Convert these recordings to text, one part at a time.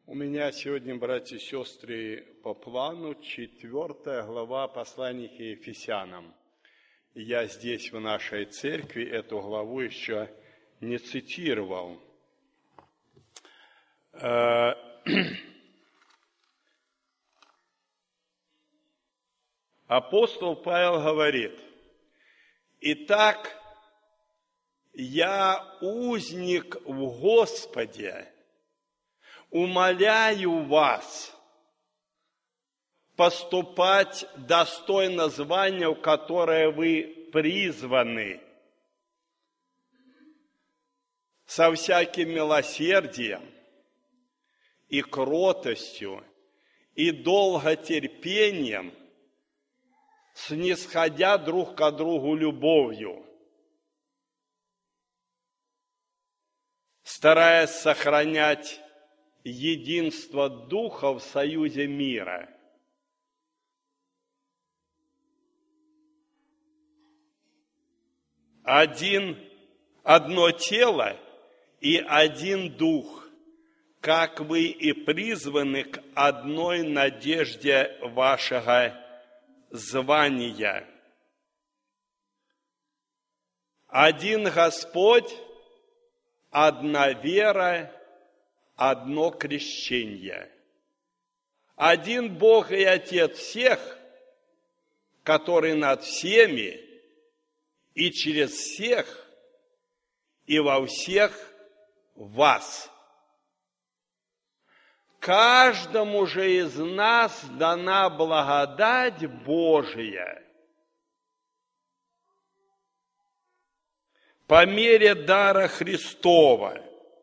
У меня сегодня, братья и сестры, по плану 4 глава послания к Ефесянам. Я здесь, в нашей церкви, эту главу еще не цитировал. Апостол Павел говорит: «Итак, я узник в Господе, умоляю вас поступать достойно звания, в которое вы призваны, со всяким милосердием и кротостью и долготерпением, снисходя друг к другу любовью, стараясь сохранять единство Духа в союзе мира. Одно тело и один Дух, как вы и призваны к одной надежде вашего звания. Один Господь, одна вера, одно крещение. Один Бог и Отец всех, который над всеми и через всех и во всех вас. Каждому же из нас дана благодать Божия по мере дара Христова.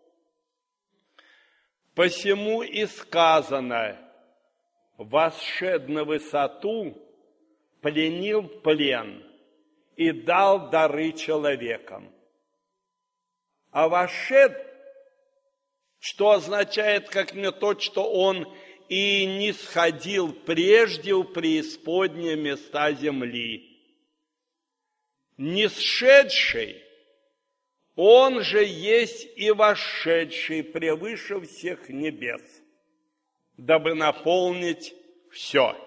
Посему и сказано: восшед на высоту, пленил плен и дал дары человекам. А восшед, что означает как не то, что он и не сходил прежде в преисподние места земли. Не сшедший, он же есть и вошедший превыше всех небес, дабы наполнить все.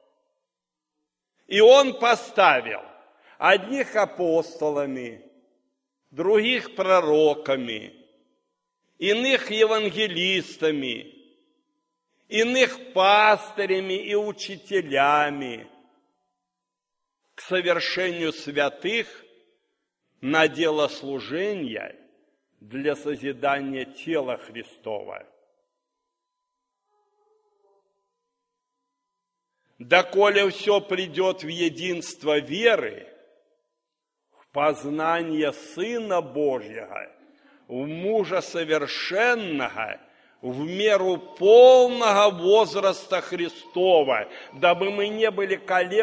И он поставил одних апостолами, других пророками, иных евангелистами, иных пастырями и учителями к совершению святых на дело служения для созидания тела Христова. Доколе все придет в единство веры, в познание Сына Божьего, в мужа совершенного, в меру полного возраста Христова, дабы мы не были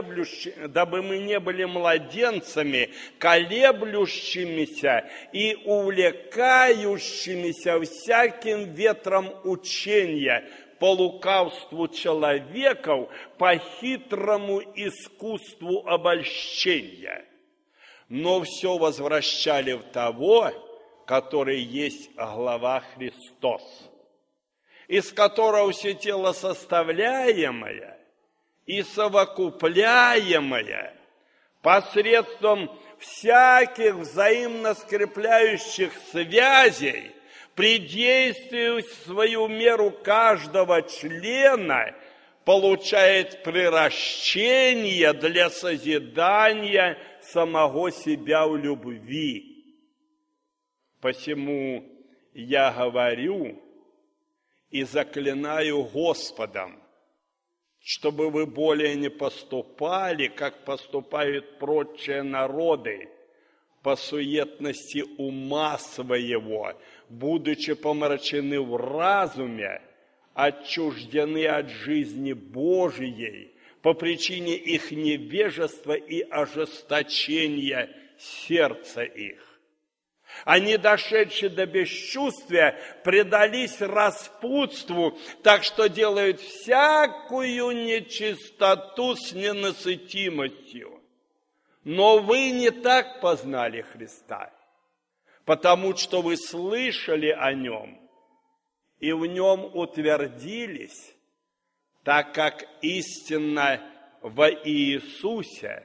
младенцами, колеблющимися и увлекающимися всяким ветром учения, по лукавству человеков, по хитрому искусству обольщения, но все возвращали в того, который есть глава Христос, из которого все тело составляемое и совокупляемое посредством всяких взаимно скрепляющих связей при действии в свою меру каждого члена получает приращение для созидания самого себя в любви. Посему я говорю и заклинаю Господом, чтобы вы более не поступали, как поступают прочие народы, по суетности ума своего, будучи помрачены в разуме, отчуждены от жизни Божией по причине их невежества и ожесточения сердца их. Они, дошедшие до бесчувствия, предались распутству, так что делают всякую нечистоту с ненасытимостью. Но вы не так познали Христа, потому что вы слышали о Нем и в нем утвердились, так как истинно во Иисусе,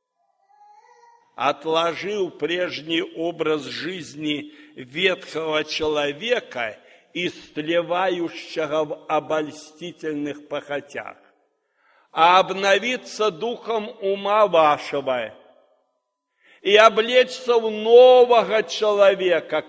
отложив прежний образ жизни ветхого человека, истлевающего в обольстительных похотях, а обновиться духом ума вашего и облечься в нового человека,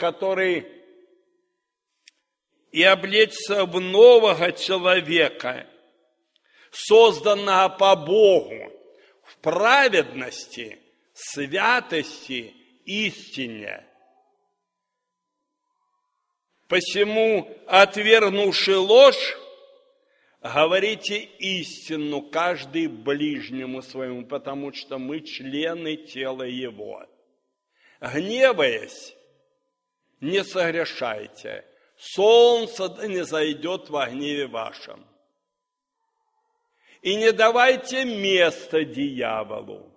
созданного по Богу в праведности, святости, истине. Посему, отвергнувши ложь, говорите истину каждый ближнему своему, потому что мы члены тела его. Гневаясь, не согрешайте, солнце не зайдет во гневе вашем. И не давайте места дьяволу.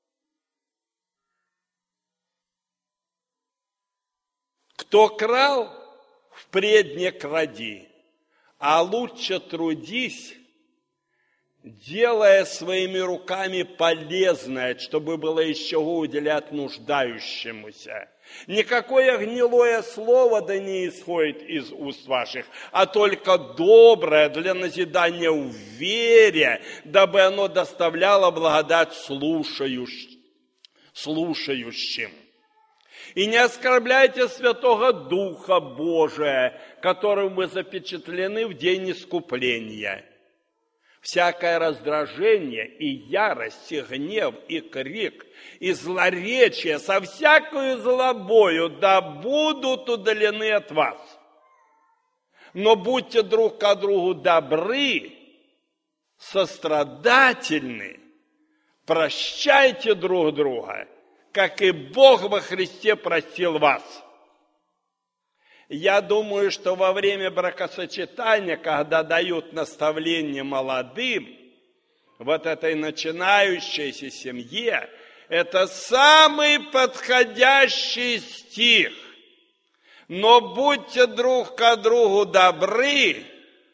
Кто крал, впредь не кради, а лучше трудись, делая своими руками полезное, чтобы было из чего уделять нуждающемуся. Никакое гнилое слово да не исходит из уст ваших, а только доброе для назидания в вере, дабы оно доставляло благодать слушающим. И не оскорбляйте Святого Духа Божия, которым вы запечатлены в день искупления. Всякое раздражение и ярость, и гнев, и крик, и злоречие со всякою злобою да будут удалены от вас. Но будьте друг к другу добры, сострадательны, прощайте друг друга, как и Бог во Христе простил вас. Я думаю, что во время бракосочетания, когда дают наставление молодым, вот этой начинающейся семье, это самый подходящий стих. Но будьте друг к другу добры,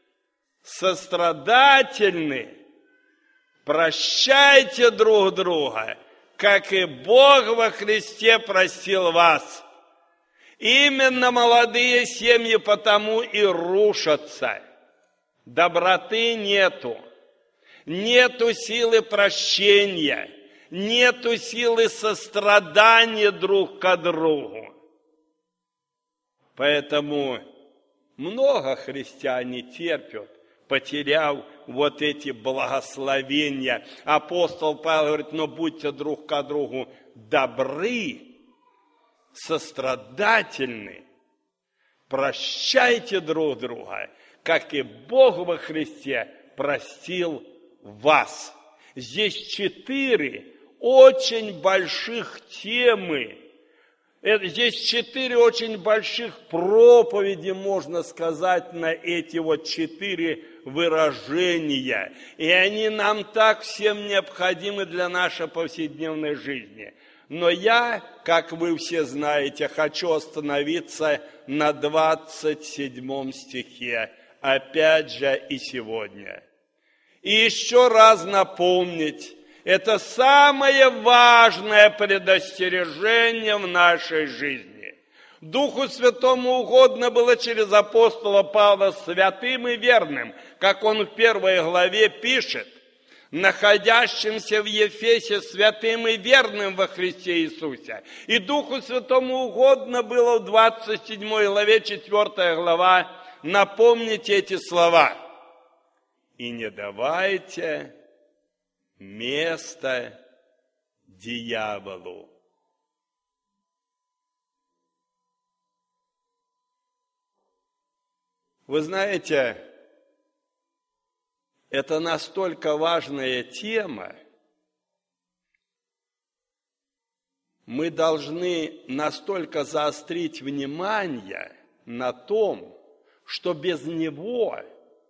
сострадательны, прощайте друг друга, как и Бог во Христе простил вас. Именно молодые семьи потому и рушатся. Доброты нету. Нету силы прощения. Нету силы сострадания друг к другу. Поэтому много христиане терпят, потеряв вот эти благословения. Апостол Павел говорит, но будьте друг к другу добры, сострадательны, прощайте друг друга, как и Бог во Христе простил вас. Здесь 4 очень больших темы. Здесь 4 очень больших проповеди, можно сказать, на эти вот 4 выражения. И они нам так всем необходимы для нашей повседневной жизни. Но я, как вы все знаете, хочу остановиться на 27 стихе, опять же и сегодня. И еще раз напомнить, это самое важное предостережение в нашей жизни. Духу Святому угодно было через апостола Павла святым и верным, как он в 1 главе пишет, находящимся в Ефесе святым и верным во Христе Иисусе. И Духу Святому угодно было в 27 главе, 4 глава, напомнить эти слова. И не давайте место дьяволу. Вы знаете, это настолько важная тема, мы должны настолько заострить внимание на том, что без него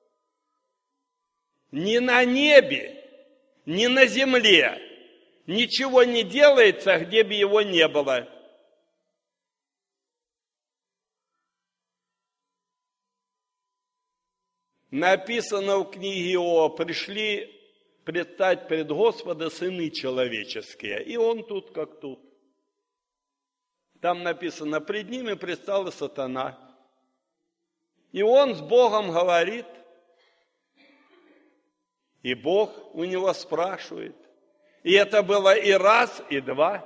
ни на небе, ни на земле ничего не делается, где бы его не было. написано в книге Иова, пришли предстать пред Господа сыны человеческие. И он тут как тут. Там написано, пред ними предстал и сатана. И он с Богом говорит. И Бог у него спрашивает. И это было и раз, и два.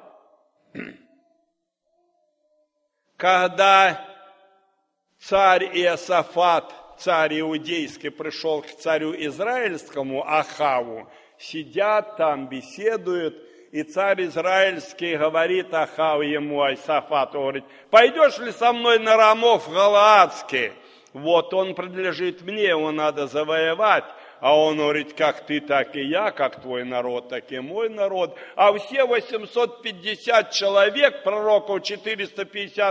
Когда царь Иосафат, царь иудейский, пришел к царю израильскому Ахаву, сидят там, беседуют, и царь израильский говорит Ахаву ему, Иосафату, говорит, пойдешь ли со мной на Рамов Галаадский? Вот он принадлежит мне, его надо завоевать. А он говорит, как ты, так и я, как твой народ, так и мой народ. А все 850 человек, пророков 400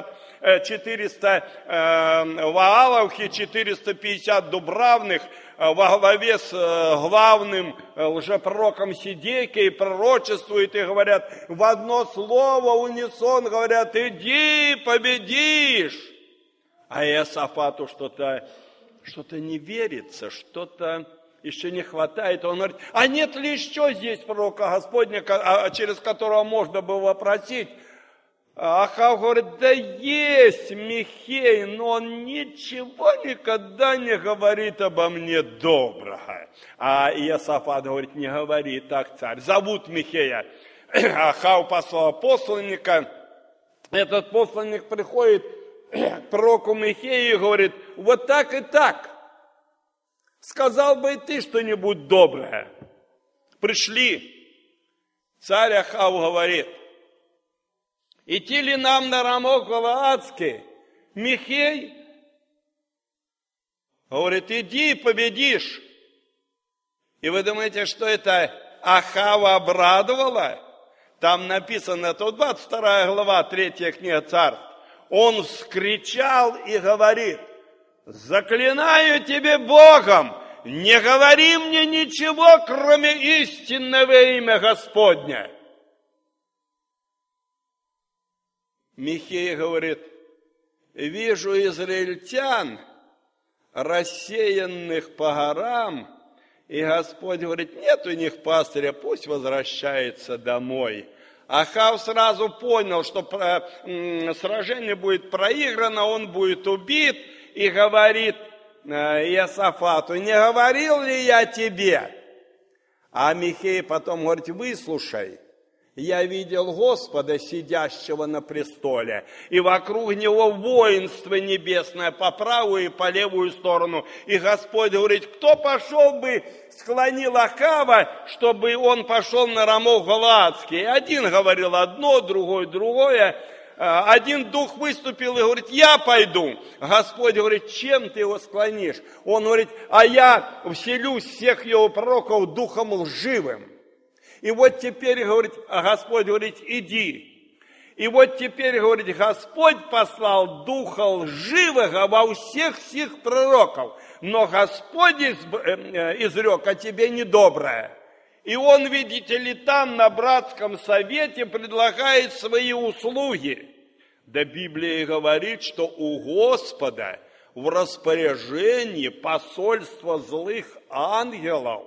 Вааловых и 450 Дубравных, во главе с главным лжепророком Сидекией пророчествуют и говорят, в одно слово унисон говорят, иди, победишь. А Иосафату что-то не верится, что-то еще не хватает. Он говорит, а нет ли еще здесь пророка Господня, через которого можно было вопросить? Ахав говорит, да есть Михей, но он ничего никогда не говорит обо мне доброго. А Иосафат говорит, не говори так, царь. Зовут Михея. Ахав послал посланника. Этот посланник приходит к пророку Михею и говорит, вот так и так. Сказал бы и ты что-нибудь доброе. Пришли. Царь Ахав говорит, идти ли нам на Рамов Галаадский? Михей говорит, иди, победишь. И вы думаете, что это Ахава обрадовало? Там написано, это 22 глава, 3 книга Царств. Он вскричал и говорит, заклинаю тебе Богом, не говори мне ничего, кроме истинного имя Господня. Михей говорит, вижу израильтян, рассеянных по горам, и Господь говорит, нет у них пастыря, пусть возвращается домой. Ахав сразу понял, что сражение будет проиграно, он будет убит, и говорит Иосафату, не говорил ли я тебе? А Михей потом говорит, выслушай. Я видел Господа, сидящего на престоле, и вокруг него воинство небесное по правую и по левую сторону. И Господь говорит, кто пошел бы, склонил Ахава, чтобы он пошел на Рамов Галаадский. Один говорил одно, другой другое. Один дух выступил и говорит, я пойду. Господь говорит, чем ты его склонишь? Он говорит, а я вселюсь всех его пророков духом лживым. И вот теперь, говорит, Господь говорит, иди. И вот теперь, говорит, Господь послал духа лживого во всех сих пророков. Но Господь изрек о тебе недоброе. И он, видите ли, там на братском совете предлагает свои услуги. Да Библия говорит, что у Господа в распоряжении посольство злых ангелов.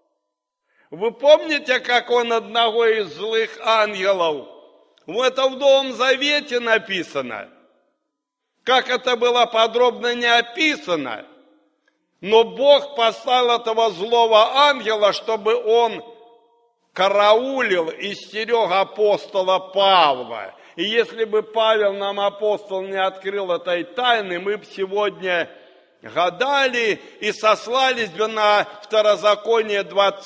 Вы помните, как он одного из злых ангелов? Это в Новом Завете написано. Как это было подробно не описано. Но Бог послал этого злого ангела, чтобы он караулил и стерег апостола Павла. И если бы Павел нам, апостол, не открыл этой тайны, мы бы сегодня гадали и сослались бы на Второзаконие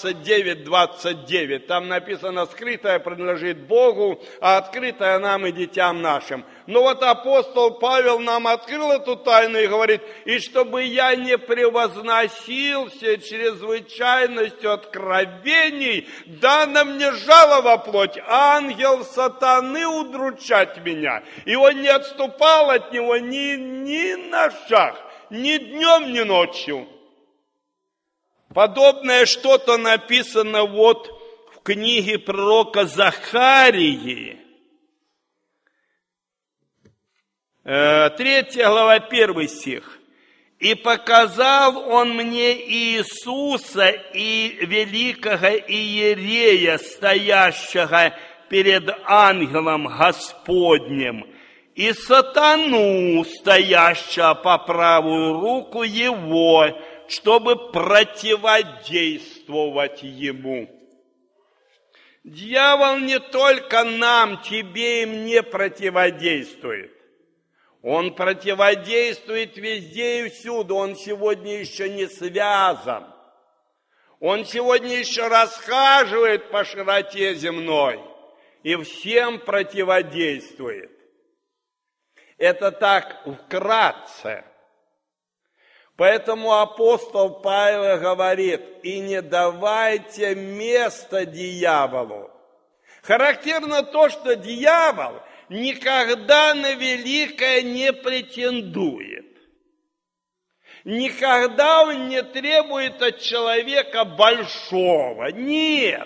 29:29. Там написано, скрытое принадлежит Богу, а открытое нам и детям нашим. Но вот апостол Павел нам открыл эту тайну и говорит, и чтобы я не превозносился чрезвычайностью откровений, дано мне жало во плоть, ангел сатаны удручать меня. И он не отступал от него ни на шаг. Ни днем, ни ночью. Подобное что-то написано вот в книге пророка Захарии. 3 глава, 1 стих. И показал он мне Иисуса и великого иерея, стоящего перед ангелом Господним, и сатану, стоящего по правую руку его, чтобы противодействовать ему. Дьявол не только нам, тебе и мне противодействует. Он противодействует везде и всюду. Он сегодня еще не связан. Он сегодня еще расхаживает по широте земной и всем противодействует. Это так вкратце. Поэтому апостол Павел говорит: и не давайте места дьяволу. Характерно то, что дьявол никогда на великое не претендует. Никогда он не требует от человека большого. Нет.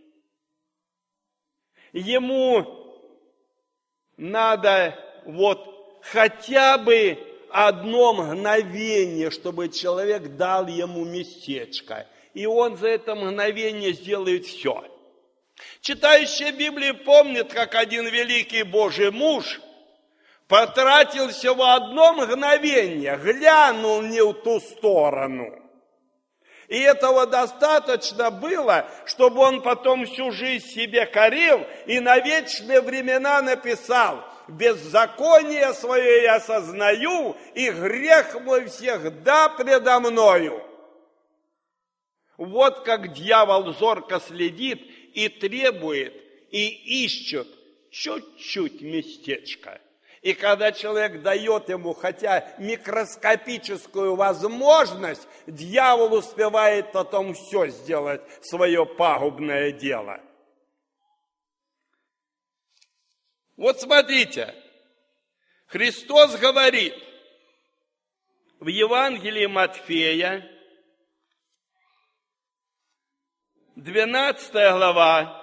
Ему надо хотя бы одно мгновение, чтобы человек дал ему местечко. И он за это мгновение сделает все. Читающие Библию помнят, как один великий Божий муж потратил всего одно мгновение, глянул не в ту сторону. И этого достаточно было, чтобы он потом всю жизнь себе корил и на вечные времена написал: «Беззаконие свое я сознаю, и грех мой всегда предо мною». Вот как дьявол зорко следит и требует, и ищет чуть-чуть местечко. И когда человек дает ему хотя микроскопическую возможность, дьявол успевает потом все сделать, свое пагубное дело. Вот смотрите, Христос говорит в Евангелии Матфея, 12 глава,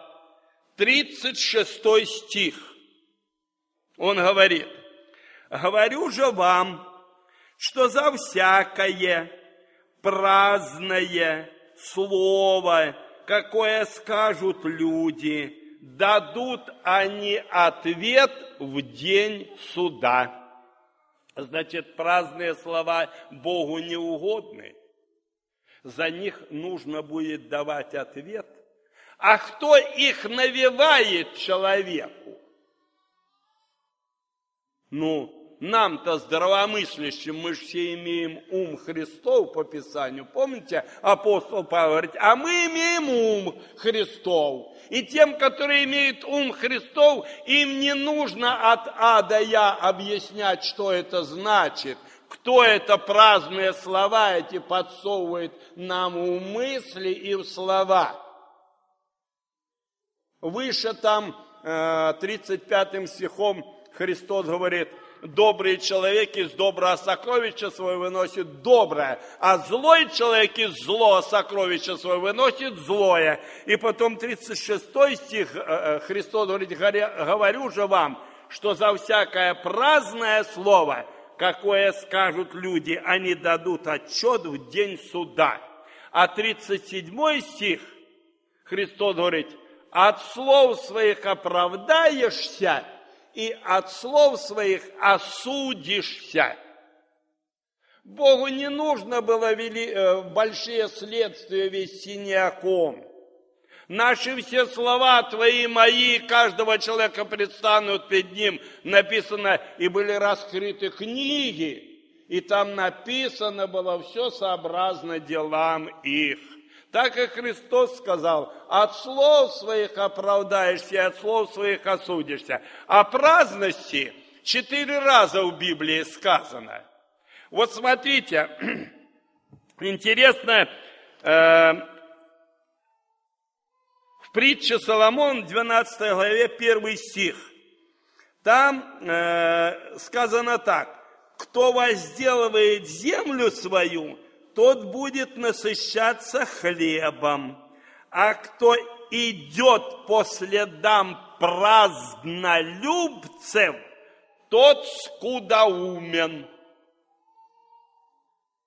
36 стих. Он говорит: «Говорю же вам, что за всякое праздное слово, какое скажут люди, дадут они ответ в день суда». Значит, праздные слова Богу не угодны. За них нужно будет давать ответ. А кто их навевает человеку? Нам-то здравомыслящим, мы же все имеем ум Христов по Писанию. Помните, апостол Павел говорит: а мы имеем ум Христов. И тем, которые имеют ум Христов, им не нужно от А до Я объяснять, что это значит. Кто это праздные слова эти подсовывает нам в мысли и в слова. Выше там 35 стихом Христос говорит: добрый человек из доброго сокровища своего выносит доброе, а злой человек из злого сокровища своего выносит злое. И потом 36 стих Христос говорит: говорю же вам, что за всякое праздное слово, какое скажут люди, они дадут отчет в день суда. А 37 стих Христос говорит: от слов своих оправдаешься, и от слов своих осудишься. Богу не нужно было большие следствия вести ни о ком. Наши все слова, твои, мои, каждого человека предстанут перед ним, написано, и были раскрыты книги, и там написано было все сообразно делам их. Так и Христос сказал: от слов своих оправдаешься, и от слов своих осудишься. О праздности 4 раза в Библии сказано. Вот смотрите, интересно, в притче Соломон, 12 главе, 1 стих. Там сказано так: кто возделывает землю свою, тот будет насыщаться хлебом, а кто идет по следам празднолюбцев, тот скудоумен.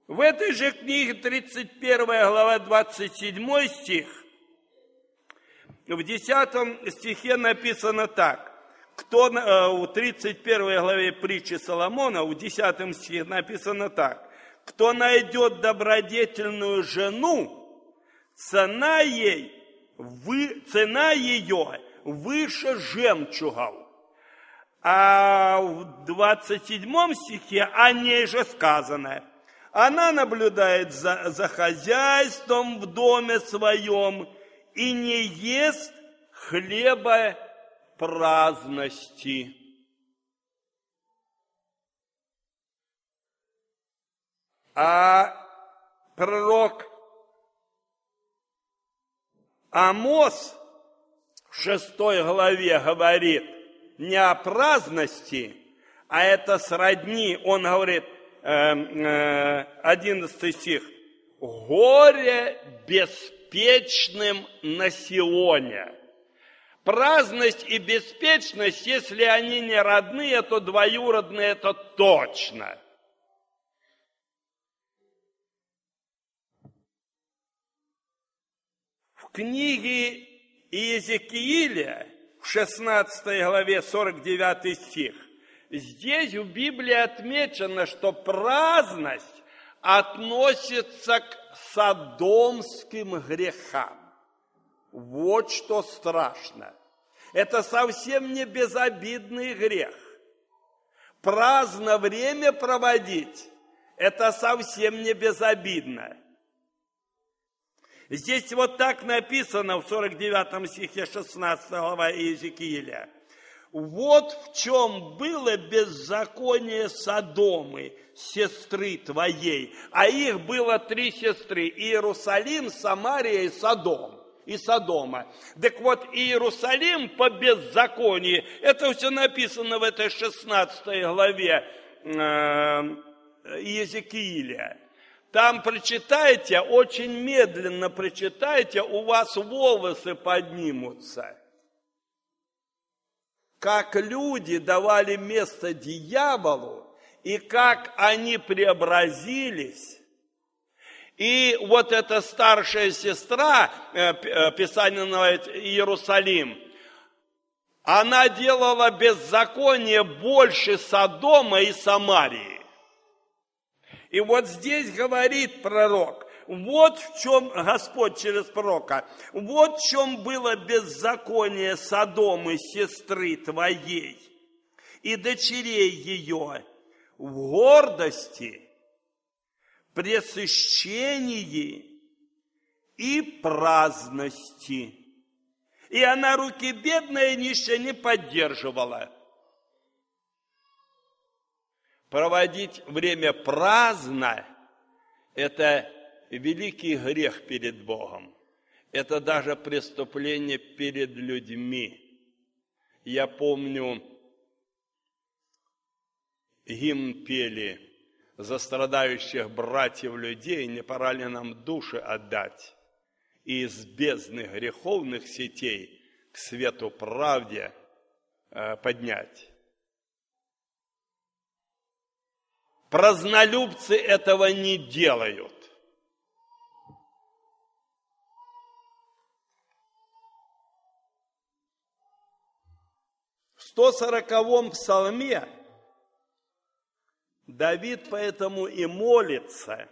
В этой же книге 31 глава 27 стих, в 10 стихе написано так. В 31 главе притчи Соломона, в 10 стихе написано так. Кто найдет добродетельную жену, цена ее выше жемчугов. А в 27 стихе о ней же сказано. Она наблюдает за хозяйством в доме своем и не ест хлеба праздности. А пророк Амос в 6 главе говорит не о праздности, а это сродни, он говорит, 11 стих, горе беспечным на Сионе. Праздность и беспечность, если они не родные, то двоюродные, это точно. В книге Иезекииля, в 16 главе 49 стих, здесь в Библии отмечено, что праздность относится к содомским грехам. Вот что страшно. Это совсем не безобидный грех. Праздно время проводить – это совсем не безобидно. Здесь вот так написано в 49 стихе 16 глава Иезекииля. Вот в чем было беззаконие Содомы, сестры твоей. А их было 3 сестры: Иерусалим, Самария и Содома. Так вот, Иерусалим по беззаконию, это все написано в этой 16 главе Иезекииля. Там прочитайте, очень медленно прочитайте, у вас волосы поднимутся. Как люди давали место дьяволу, и как они преобразились. И вот эта старшая сестра, Писание называет Иерусалим, она делала беззаконие больше Содома и Самарии. И вот здесь говорит пророк, вот в чем Господь через пророка, вот в чем было беззаконие Содомы, сестры твоей, и дочерей ее, в гордости, пресыщении и праздности. И она руки бедные и нищие не поддерживала. Проводить время праздно – это великий грех перед Богом. Это даже преступление перед людьми. Я помню, гимн пели за страдающих братьев людей, не пора ли нам души отдать и из бездны греховных сетей к свету правде поднять. Празднолюбцы этого не делают. В 140-м псалме Давид поэтому и молится,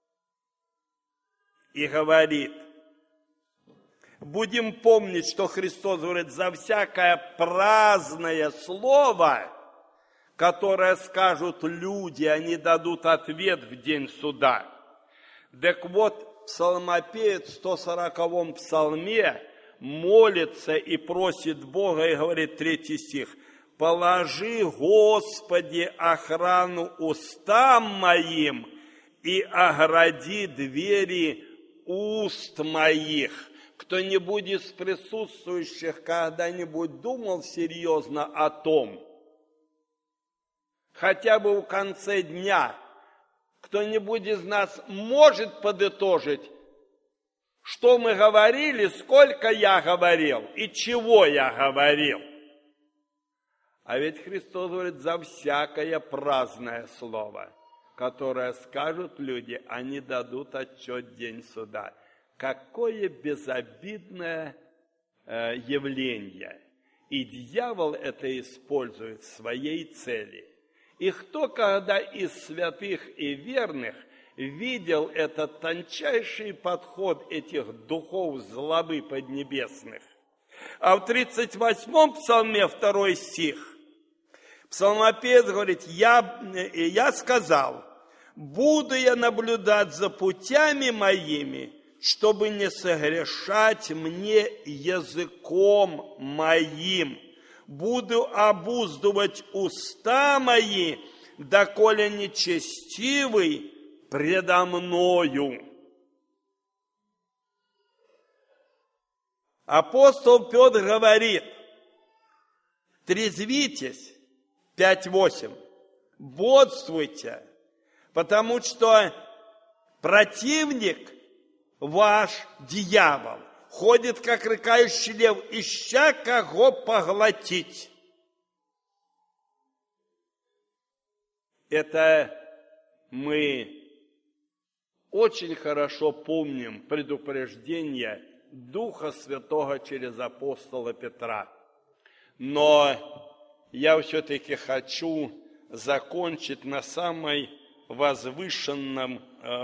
и говорит, будем помнить, что Христос говорит, за всякое праздное слово, которое скажут люди, они дадут ответ в день суда. Так вот, псалмопевец в 140-м псалме молится и просит Бога, и говорит 3 стих, «Положи, Господи, охрану устам моим и огради двери уст моих». Кто-нибудь из присутствующих когда-нибудь думал серьезно о том, хотя бы в конце дня, кто-нибудь из нас может подытожить, что мы говорили, сколько я говорил и чего я говорил? А ведь Христос говорит, за всякое праздное слово. которое скажут люди, они дадут отчет день суда. Какое безобидное явление. И дьявол это использует в своей цели. И кто, когда из святых и верных видел этот тончайший подход этих духов злобы поднебесных? А в 38-м псалме, 2 стих, псалмопевец говорит, я сказал, буду я наблюдать за путями моими, чтобы не согрешать мне языком моим. Буду обуздывать уста мои, доколе нечестивый предо мною. Апостол Петр говорит, трезвитесь, 5:8, бодствуйте, потому что противник ваш, дьявол, ходит, как рыкающий лев, ища кого поглотить. Это мы очень хорошо помним предупреждение Духа Святого через апостола Петра. Но я все-таки хочу закончить на самой возвышенном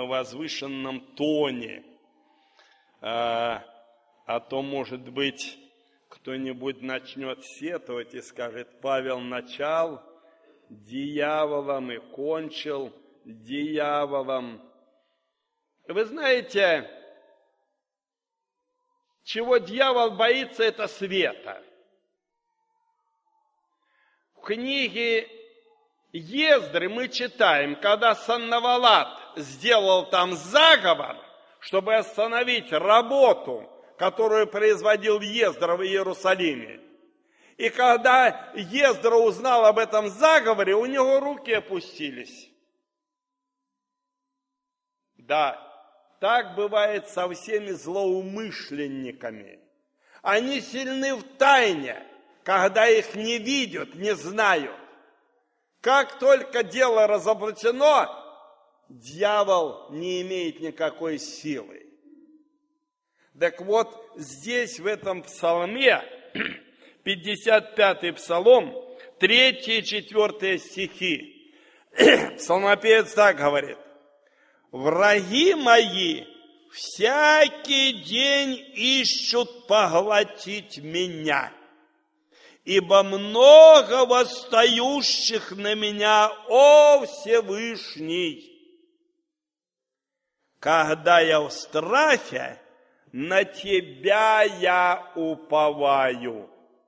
тоне. А то, может быть, кто-нибудь начнет сетовать и скажет, Павел начал дьяволом и кончил дьяволом. Вы знаете, чего дьявол боится, это света. В книге Ездры мы читаем, когда Саннавалат сделал там заговор, чтобы остановить работу, которую производил Ездра в Иерусалиме. И когда Ездра узнал об этом заговоре, у него руки опустились. Да, так бывает со всеми злоумышленниками. Они сильны в тайне, когда их не видят, не знают. Как только дело разоблачено, дьявол не имеет никакой силы. Так вот, здесь, в этом псалме, 55-й псалом, 3 и 4 стихи, псалмопевец так говорит. Враги мои всякий день ищут поглотить меня, ибо много восстающих на меня, о Всевышний. Когда я в страхе, на Тебя я уповаю.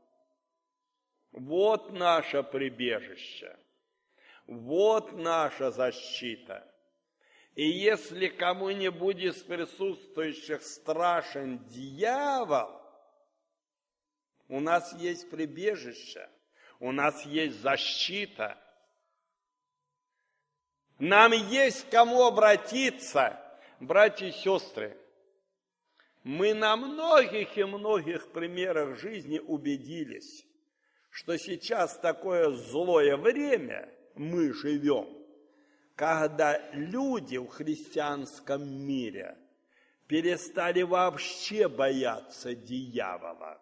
Вот наше прибежище, вот наша защита. И если кому-нибудь из присутствующих страшен дьявол, у нас есть прибежище, у нас есть защита. Нам есть к кому обратиться, братья и сестры. Мы на многих и многих примерах жизни убедились, что сейчас такое злое время мы живем, когда люди в христианском мире перестали вообще бояться дьявола.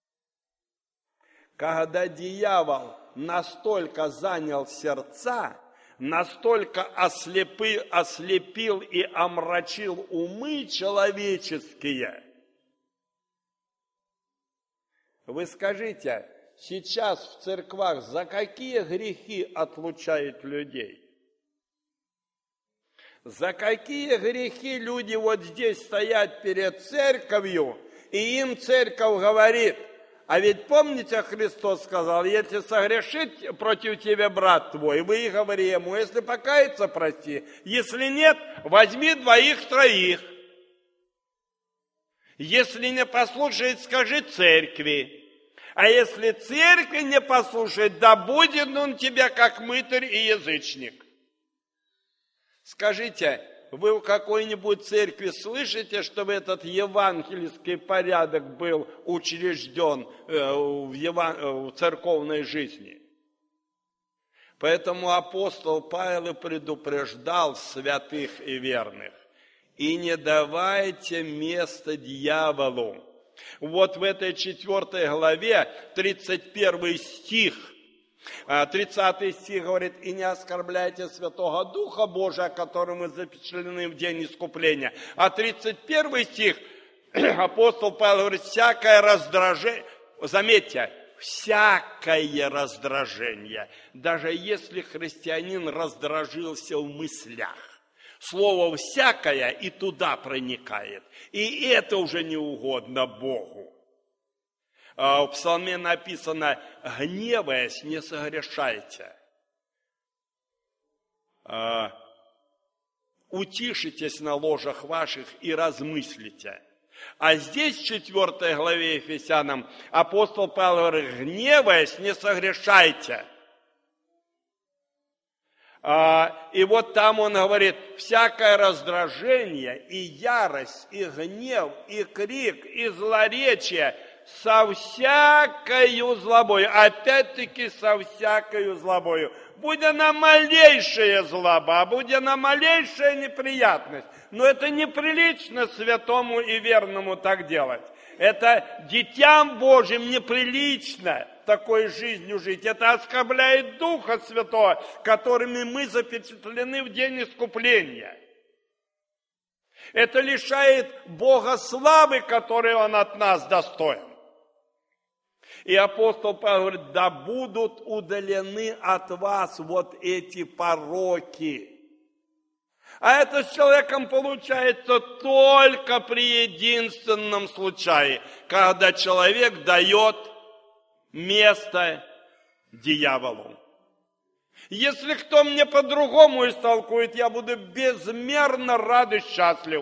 Когда дьявол настолько занял сердца, настолько ослепил и омрачил умы человеческие. Вы скажите, сейчас в церквах за какие грехи отлучают людей? За какие грехи люди вот здесь стоят перед церковью, и им церковь говорит, а ведь помните, Христос сказал, если согрешит против тебя брат твой, вы и говори ему, если покаяться, прости, если нет, возьми 2-3. Если не послушает, скажи церкви. А если церкви не послушает, да будет он тебя как мытарь и язычник. Скажите, вы в какой-нибудь церкви слышите, чтобы этот евангельский порядок был учрежден в церковной жизни? Поэтому апостол Павел предупреждал святых и верных: и не давайте место дьяволу. Вот в этой 4 главе 31 стих, 30 стих говорит: и не оскорбляйте Святого Духа Божия, которым вы запечатлены в день искупления. А 31 стих апостол Павел говорит: всякое раздражение, заметьте, всякое раздражение, даже если христианин раздражился в мыслях, слово «всякое» и туда проникает. И это уже не угодно Богу. В Псалме написано: гневаясь, не согрешайте. Утишитесь на ложах ваших и размыслите. А здесь, в 4 главе Ефесянам, апостол Павел говорит: гневаясь, не согрешайте. И вот там он говорит: всякое раздражение, и ярость, и гнев, и крик, и злоречие со всякою злобою. Опять-таки, со всякою злобою. Будь она малейшая злоба, будь она малейшая неприятность. Но это неприлично святому и верному так делать. Это детям Божьим неприлично такой жизнью жить. Это оскорбляет Духа Святого, которыми мы запечатлены в день искупления. Это лишает Бога славы, которой Он от нас достоин. И апостол Павел говорит: да будут удалены от вас вот эти пороки. А это с человеком получается только при единственном случае, когда человек дает место дьяволу. Если кто мне по-другому истолкует, я буду безмерно рад и счастлив.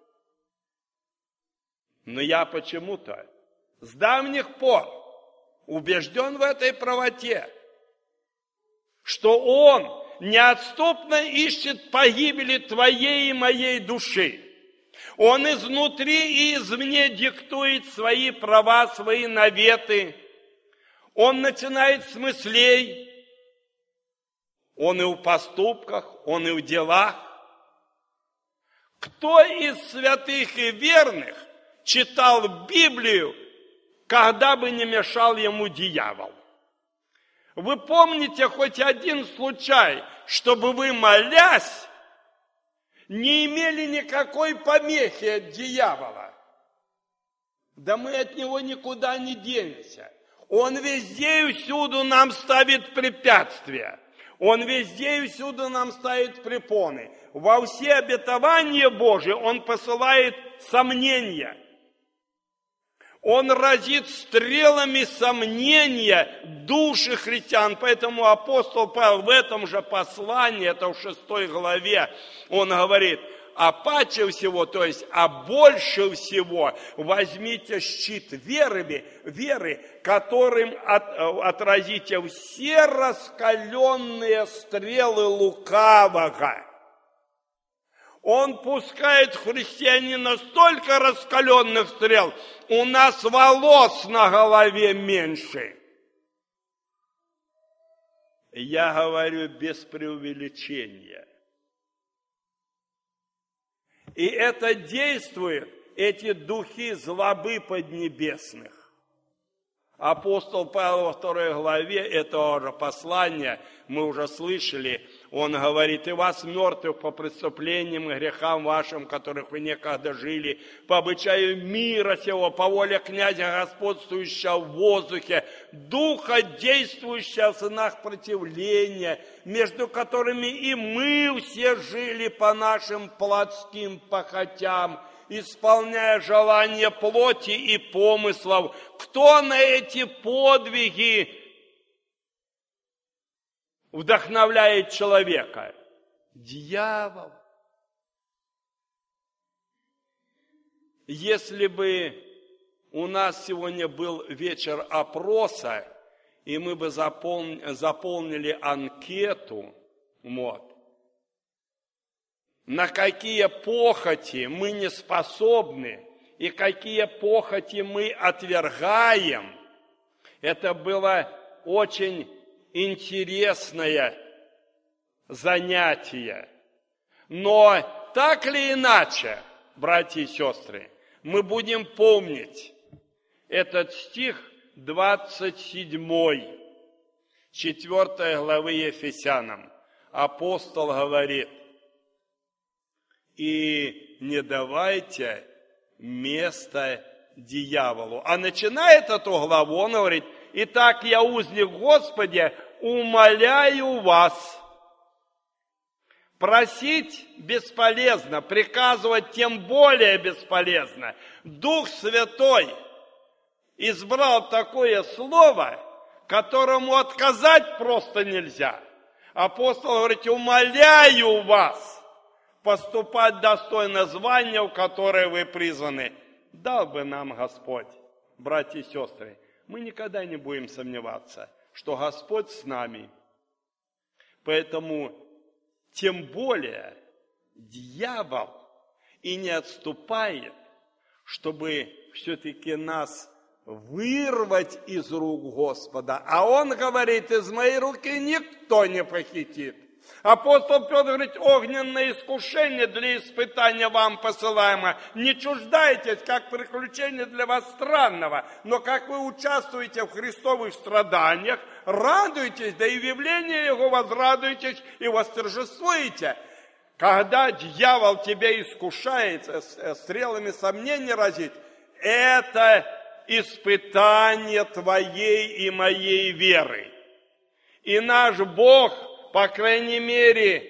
Но я почему-то с давних пор убежден в этой правоте, что Он неотступно ищет погибели твоей и моей души. Он изнутри и извне диктует свои права, свои наветы. Он начинает с мыслей. Он и в поступках, он и в делах. Кто из святых и верных читал Библию, когда бы не мешал ему дьявол? Вы помните хоть один случай, чтобы вы, молясь, не имели никакой помехи от дьявола? Да мы от него никуда не денемся. Он везде и всюду нам ставит препятствия. Он везде и всюду нам ставит препоны. Во все обетования Божьи Он посылает сомнения. Он разит стрелами сомнения души христиан. Поэтому апостол Павел в этом же послании, это в 6 главе, он говорит: а паче всего, то есть, а больше всего возьмите щит веры, которым отразите все раскаленные стрелы лукавого. Он пускает в христианина столько раскаленных стрел, у нас волос на голове меньше. Я говорю без преувеличения. И это действует, эти духи злобы поднебесных. Апостол Павел во 2 главе этого же послания, мы уже слышали, он говорит: и вас, мертвых по преступлениям и грехам вашим, которых вы некогда жили, по обычаю мира сего, по воле князя, господствующего в воздухе, духа, действующего в сынах противления, между которыми и мы все жили по нашим плотским похотям, исполняя желания плоти и помыслов. Кто на эти подвиги вдохновляет человека? Дьявол. Если бы у нас сегодня был вечер опроса, и мы бы заполнили анкету, на какие похоти мы не способны и какие похоти мы отвергаем, это было очень интересное занятия. Но так или иначе, братья и сестры, мы будем помнить этот стих 27, 4 главы Ефесянам. Апостол говорит: «И не давайте место дьяволу». А начинает эту главу, он говорит: «Итак, я, узник Господи, умоляю вас». Просить бесполезно, приказывать тем более бесполезно. Дух Святой избрал такое слово, которому отказать просто нельзя. Апостол говорит: умоляю вас поступать достойно звания, в которое вы призваны. Дал бы нам Господь, братья и сестры, мы никогда не будем сомневаться, что Господь с нами. Поэтому тем более дьявол и не отступает, чтобы все-таки нас вырвать из рук Господа. А он говорит: из моей руки никто не похитит. Апостол Петр говорит: огненное искушение для испытания вам посылаемо. Не чуждайтесь, как приключение для вас странного, но как вы участвуете в христовых страданиях, радуйтесь, да и в явлении Его возрадуйтесь и восторжествуете. Когда дьявол тебя искушает, стрелами сомнений разит, это испытание твоей и моей веры. И наш Бог, по крайней мере,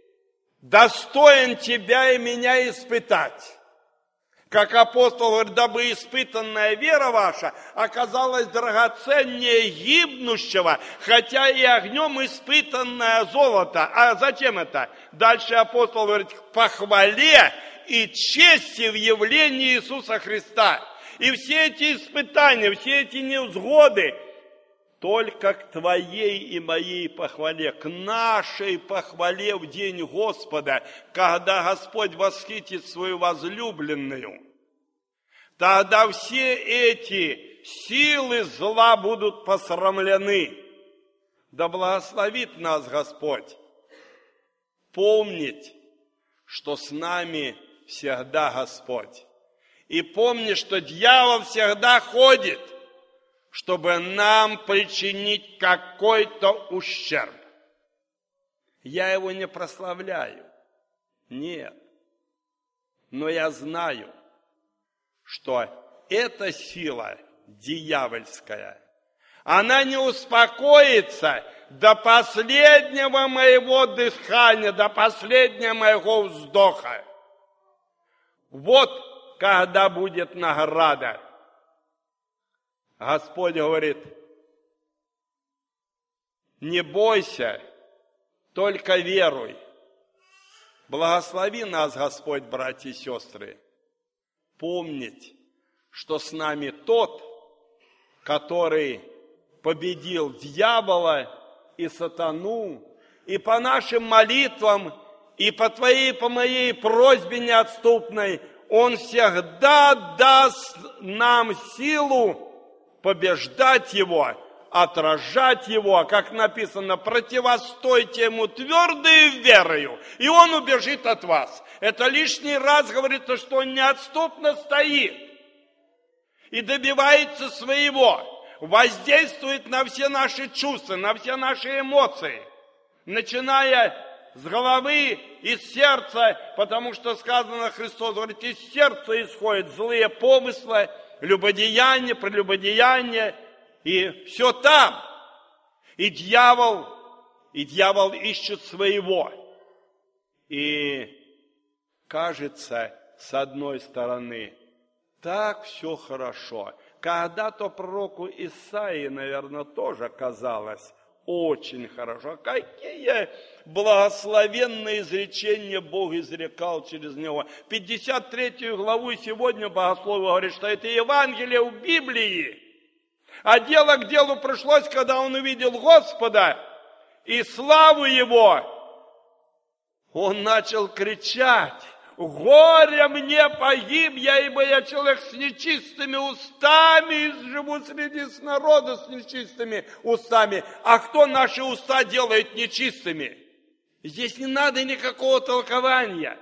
достоин тебя и меня испытать. Как апостол говорит: дабы испытанная вера ваша оказалась драгоценнее гибнущего, хотя и огнем испытанное золото. А зачем это? Дальше апостол говорит: к похвале и чести в явлении Иисуса Христа. И все эти испытания, все эти невзгоды только к твоей и моей похвале, к нашей похвале в день Господа, когда Господь восхитит свою возлюбленную. Тогда все эти силы зла будут посрамлены. Да благословит нас Господь помнить, что с нами всегда Господь. И помни, что дьявол всегда ходит, чтобы нам причинить какой-то ущерб. Я его не прославляю. Нет. Но я знаю, что эта сила дьявольская, она не успокоится до последнего моего дыхания, до последнего моего вздоха. Вот когда будет награда. Господь говорит: не бойся, только веруй. Благослови нас, Господь, братья и сестры, помнить, что с нами тот, который победил дьявола и сатану, и по нашим молитвам, и по твоей, по моей просьбе неотступной, Он всегда даст нам силу побеждать его, отражать его, как написано: противостойте ему твердой верою, и он убежит от вас. Это лишний раз говорит, что он неотступно стоит и добивается своего, воздействует на все наши чувства, на все наши эмоции, начиная с головы, из сердца, потому что сказано, Христос говорит: из сердца исходят злые помыслы, любодеяние, прелюбодеяние, и все там. И дьявол ищет своего. И кажется, с одной стороны, так все хорошо. Когда-то пророку Исаии, наверное, тоже казалось очень хорошо. Какие благословенные изречения Бог изрекал через него. 53 главу сегодня богослов говорит, что это Евангелие в Библии. А дело к делу пришлось, когда он увидел Господа и славу Его. Он начал кричать: «Горе мне, погиб я, ибо я человек с нечистыми устами, и живу среди народа с нечистыми устами». А кто наши уста делает нечистыми? Здесь не надо никакого толкования.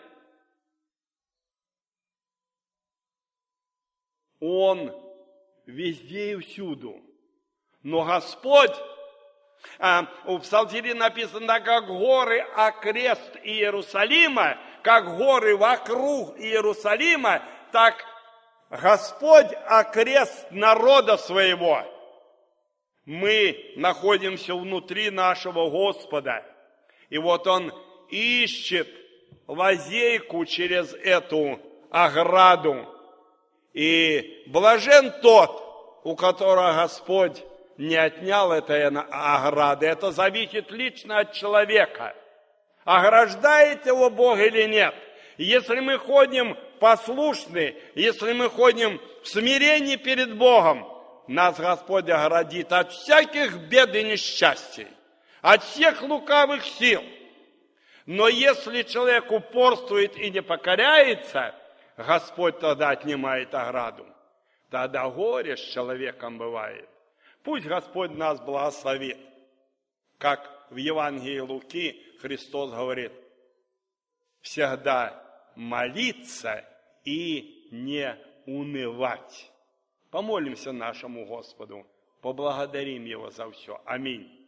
Он везде и всюду. Но Господь, в Псалтире написано, как горы окрест Иерусалима, как горы вокруг Иерусалима, так Господь окрест народа своего. Мы находимся внутри нашего Господа. И вот Он ищет лазейку через эту ограду. И блажен тот, у которого Господь не отнял этой ограды. Это зависит лично от человека. Ограждает его Бог или нет? Если мы ходим послушны, если мы ходим в смирении перед Богом, нас Господь оградит от всяких бед и несчастий, от всех лукавых сил. Но если человек упорствует и не покоряется, Господь тогда отнимает ограду. Тогда горе с человеком бывает. Пусть Господь нас благословит. Как в Евангелии Луки Христос говорит, всегда молиться и не унывать. Помолимся нашему Господу, поблагодарим Его за все. Аминь.